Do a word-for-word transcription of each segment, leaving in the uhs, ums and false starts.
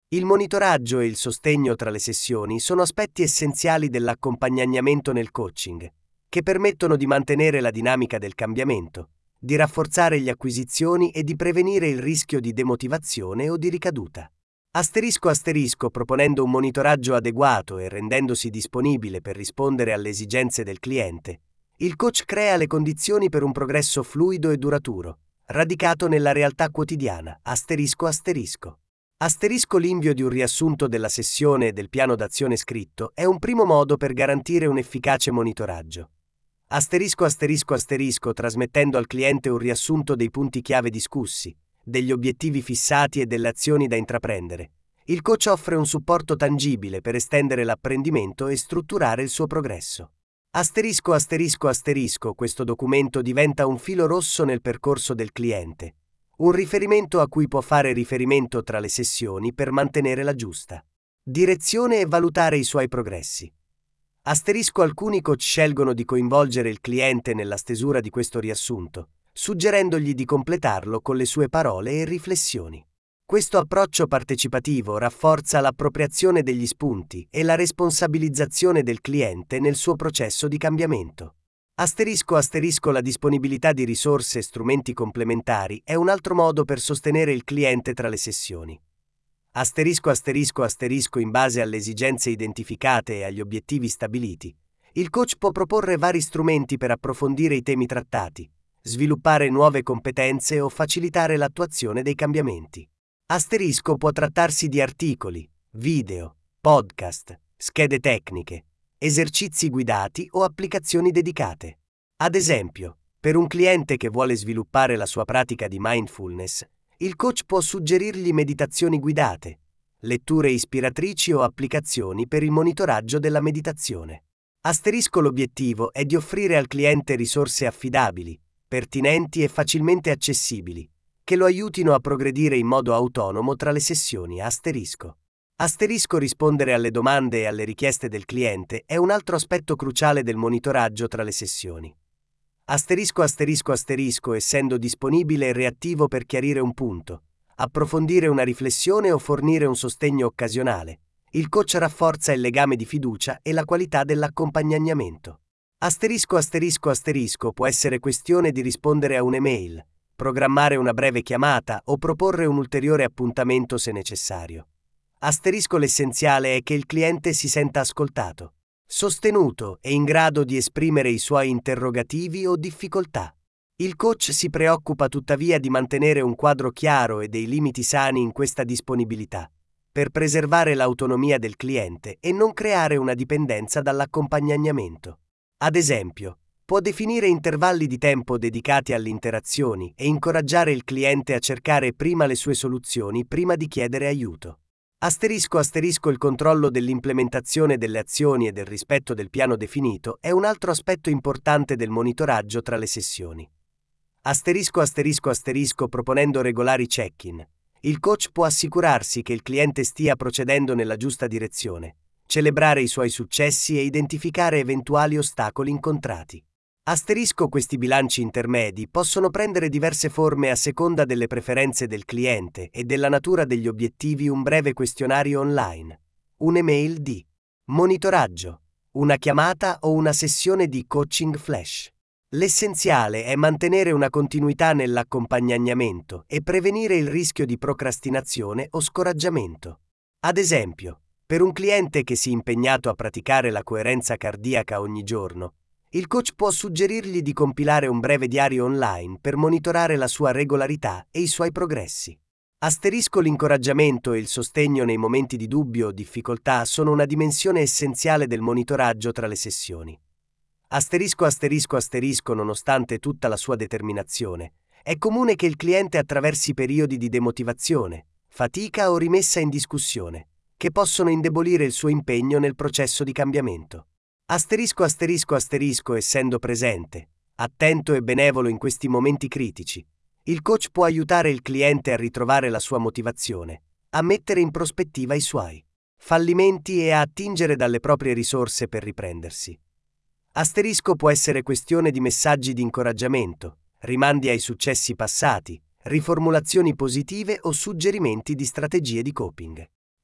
Il monitoraggio e il sostegno tra le sessioni sono aspetti essenziali dell'accompagnamento nel coaching, che permettono di mantenere la dinamica del cambiamento, di rafforzare gli acquisizioni e di prevenire il rischio di demotivazione o di ricaduta. Asterisco asterisco proponendo un monitoraggio adeguato e rendendosi disponibile per rispondere alle esigenze del cliente, il coach crea le condizioni per un progresso fluido e duraturo, radicato nella realtà quotidiana. Asterisco asterisco. Asterisco l'invio di un riassunto della sessione e del piano d'azione scritto è un primo modo per garantire un efficace monitoraggio. Asterisco asterisco asterisco trasmettendo al cliente un riassunto dei punti chiave discussi, degli obiettivi fissati e delle azioni da intraprendere. Il coach offre un supporto tangibile per estendere l'apprendimento e strutturare il suo progresso. Asterisco asterisco asterisco questo documento diventa un filo rosso nel percorso del cliente, un riferimento a cui può fare riferimento tra le sessioni per mantenere la giusta direzione e valutare i suoi progressi. Asterisco alcuni coach scelgono di coinvolgere il cliente nella stesura di questo riassunto, suggerendogli di completarlo con le sue parole e riflessioni. Questo approccio partecipativo rafforza l'appropriazione degli spunti e la responsabilizzazione del cliente nel suo processo di cambiamento. Asterisco asterisco la disponibilità di risorse e strumenti complementari è un altro modo per sostenere il cliente tra le sessioni. Asterisco asterisco asterisco in base alle esigenze identificate e agli obiettivi stabiliti, il coach può proporre vari strumenti per approfondire i temi trattati, sviluppare nuove competenze o facilitare l'attuazione dei cambiamenti. Asterisco può trattarsi di articoli, video, podcast, schede tecniche, esercizi guidati o applicazioni dedicate. Ad esempio, per un cliente che vuole sviluppare la sua pratica di mindfulness, il coach può suggerirgli meditazioni guidate, letture ispiratrici o applicazioni per il monitoraggio della meditazione. Asterisco l'obiettivo è di offrire al cliente risorse affidabili, pertinenti e facilmente accessibili, che lo aiutino a progredire in modo autonomo tra le sessioni. Asterisco. Asterisco rispondere alle domande e alle richieste del cliente è un altro aspetto cruciale del monitoraggio tra le sessioni. Asterisco asterisco asterisco essendo disponibile e reattivo per chiarire un punto, approfondire una riflessione o fornire un sostegno occasionale, il coach rafforza il legame di fiducia e la qualità dell'accompagnamento. Asterisco asterisco asterisco può essere questione di rispondere a un'email, programmare una breve chiamata o proporre un ulteriore appuntamento se necessario. Asterisco l'essenziale è che il cliente si senta ascoltato, sostenuto e in grado di esprimere i suoi interrogativi o difficoltà. Il coach si preoccupa tuttavia di mantenere un quadro chiaro e dei limiti sani in questa disponibilità, per preservare l'autonomia del cliente e non creare una dipendenza dall'accompagnamento. Ad esempio, può definire intervalli di tempo dedicati alle interazioni e incoraggiare il cliente a cercare prima le sue soluzioni prima di chiedere aiuto. Asterisco asterisco il controllo dell'implementazione delle azioni e del rispetto del piano definito è un altro aspetto importante del monitoraggio tra le sessioni. Asterisco asterisco asterisco proponendo regolari check-in. Il coach può assicurarsi che il cliente stia procedendo nella giusta direzione, celebrare i suoi successi e identificare eventuali ostacoli incontrati. Asterisco questi bilanci intermedi possono prendere diverse forme a seconda delle preferenze del cliente e della natura degli obiettivi. Un breve questionario online, un'email di monitoraggio, una chiamata o una sessione di coaching flash. L'essenziale è mantenere una continuità nell'accompagnamento e prevenire il rischio di procrastinazione o scoraggiamento. Ad esempio, per un cliente che si è impegnato a praticare la coerenza cardiaca ogni giorno, il coach può suggerirgli di compilare un breve diario online per monitorare la sua regolarità e i suoi progressi. Asterisco l'incoraggiamento e il sostegno nei momenti di dubbio o difficoltà sono una dimensione essenziale del monitoraggio tra le sessioni. Asterisco asterisco asterisco nonostante tutta la sua determinazione, è comune che il cliente attraversi periodi di demotivazione, fatica o rimessa in discussione, che possono indebolire il suo impegno nel processo di cambiamento. Asterisco asterisco asterisco essendo presente, attento e benevolo in questi momenti critici, il coach può aiutare il cliente a ritrovare la sua motivazione, a mettere in prospettiva i suoi fallimenti e a attingere dalle proprie risorse per riprendersi. Asterisco può essere questione di messaggi di incoraggiamento, rimandi ai successi passati, riformulazioni positive o suggerimenti di strategie di coping.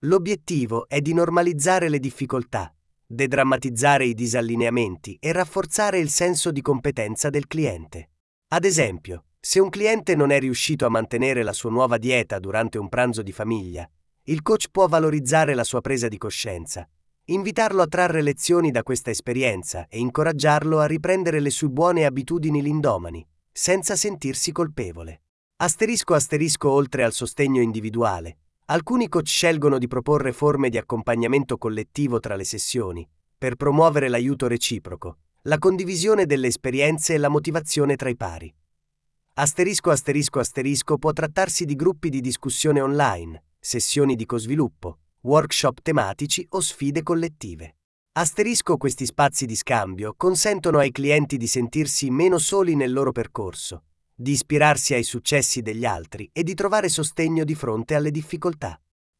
L'obiettivo è di normalizzare le difficoltà, dedrammatizzare i disallineamenti e rafforzare il senso di competenza del cliente. Ad esempio, se un cliente non è riuscito a mantenere la sua nuova dieta durante un pranzo di famiglia, il coach può valorizzare la sua presa di coscienza, invitarlo a trarre lezioni da questa esperienza e incoraggiarlo a riprendere le sue buone abitudini lindomani, senza sentirsi colpevole. Asterisco asterisco oltre al sostegno individuale, alcuni coach scelgono di proporre forme di accompagnamento collettivo tra le sessioni, per promuovere l'aiuto reciproco, la condivisione delle esperienze e la motivazione tra i pari. Asterisco asterisco asterisco può trattarsi di gruppi di discussione online, sessioni di cosviluppo, workshop tematici o sfide collettive. Asterisco questi spazi di scambio consentono ai clienti di sentirsi meno soli nel loro percorso, di ispirarsi ai successi degli altri e di trovare sostegno di fronte alle difficoltà.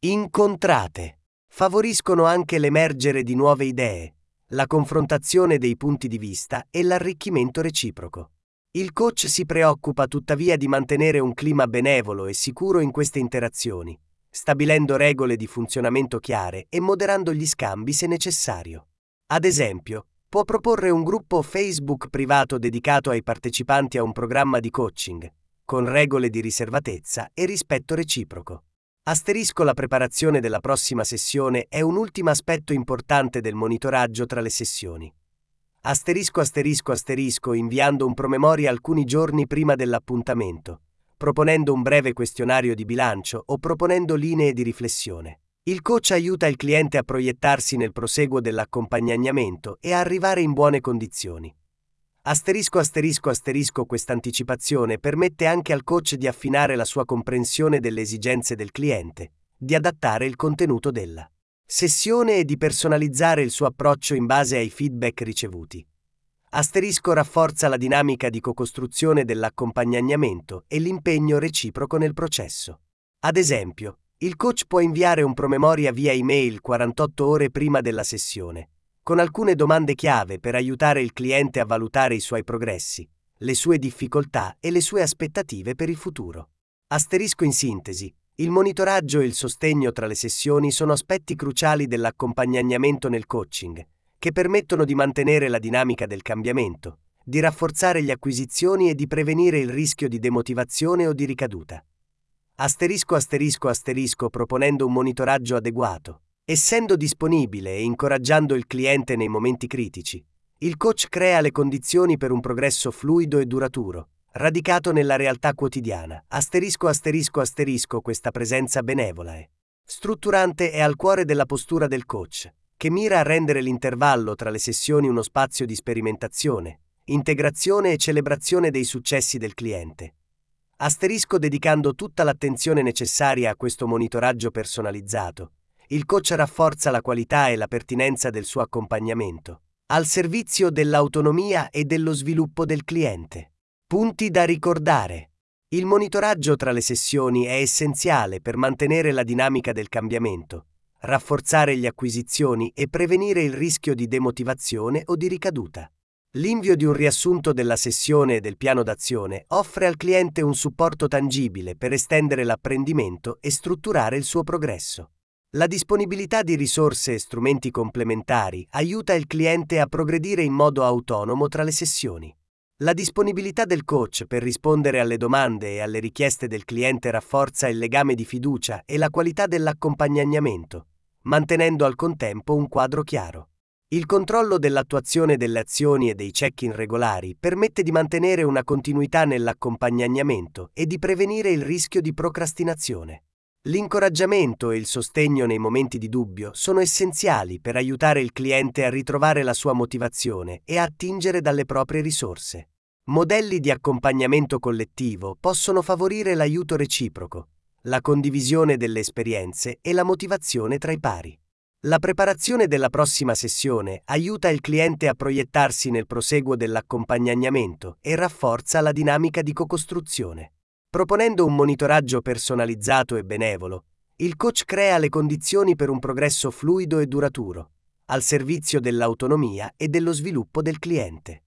Incontrate favoriscono anche l'emergere di nuove idee, la confrontazione dei punti di vista e l'arricchimento reciproco. Il coach si preoccupa tuttavia di mantenere un clima benevolo e sicuro in queste interazioni, stabilendo regole di funzionamento chiare e moderando gli scambi se necessario. Ad esempio, può proporre un gruppo Facebook privato dedicato ai partecipanti a un programma di coaching, con regole di riservatezza e rispetto reciproco. Asterisco la preparazione della prossima sessione è un ultimo aspetto importante del monitoraggio tra le sessioni. Asterisco asterisco asterisco inviando un promemoria alcuni giorni prima dell'appuntamento, proponendo un breve questionario di bilancio o proponendo linee di riflessione. Il coach aiuta il cliente a proiettarsi nel proseguo dell'accompagnamento e a arrivare in buone condizioni. Asterisco asterisco asterisco quest'anticipazione permette anche al coach di affinare la sua comprensione delle esigenze del cliente, di adattare il contenuto della sessione e di personalizzare il suo approccio in base ai feedback ricevuti. Asterisco rafforza la dinamica di co-costruzione dell'accompagnamento e l'impegno reciproco nel processo. Ad esempio, il coach può inviare un promemoria via email quarantotto ore prima della sessione, con alcune domande chiave per aiutare il cliente a valutare i suoi progressi, le sue difficoltà e le sue aspettative per il futuro. Asterisco in sintesi, il monitoraggio e il sostegno tra le sessioni sono aspetti cruciali dell'accompagnamento nel coaching, che permettono di mantenere la dinamica del cambiamento, di rafforzare le acquisizioni e di prevenire il rischio di demotivazione o di ricaduta. Asterisco asterisco asterisco proponendo un monitoraggio adeguato, essendo disponibile e incoraggiando il cliente nei momenti critici. Il coach crea le condizioni per un progresso fluido e duraturo, radicato nella realtà quotidiana. Asterisco asterisco asterisco questa presenza benevola è strutturante e al cuore della postura del coach, che mira a rendere l'intervallo tra le sessioni uno spazio di sperimentazione, integrazione e celebrazione dei successi del cliente. Asterisco dedicando tutta l'attenzione necessaria a questo monitoraggio personalizzato. Il coach rafforza la qualità e la pertinenza del suo accompagnamento, al servizio dell'autonomia e dello sviluppo del cliente. Punti da ricordare. Il monitoraggio tra le sessioni è essenziale per mantenere la dinamica del cambiamento, rafforzare le acquisizioni e prevenire il rischio di demotivazione o di ricaduta. L'invio di un riassunto della sessione e del piano d'azione offre al cliente un supporto tangibile per estendere l'apprendimento e strutturare il suo progresso. La disponibilità di risorse e strumenti complementari aiuta il cliente a progredire in modo autonomo tra le sessioni. La disponibilità del coach per rispondere alle domande e alle richieste del cliente rafforza il legame di fiducia e la qualità dell'accompagnamento, mantenendo al contempo un quadro chiaro. Il controllo dell'attuazione delle azioni e dei check-in regolari permette di mantenere una continuità nell'accompagnamento e di prevenire il rischio di procrastinazione. L'incoraggiamento e il sostegno nei momenti di dubbio sono essenziali per aiutare il cliente a ritrovare la sua motivazione e a attingere dalle proprie risorse. Modelli di accompagnamento collettivo possono favorire l'aiuto reciproco, la condivisione delle esperienze e la motivazione tra i pari. La preparazione della prossima sessione aiuta il cliente a proiettarsi nel proseguo dell'accompagnamento e rafforza la dinamica di co-costruzione. Proponendo un monitoraggio personalizzato e benevolo, il coach crea le condizioni per un progresso fluido e duraturo, al servizio dell'autonomia e dello sviluppo del cliente.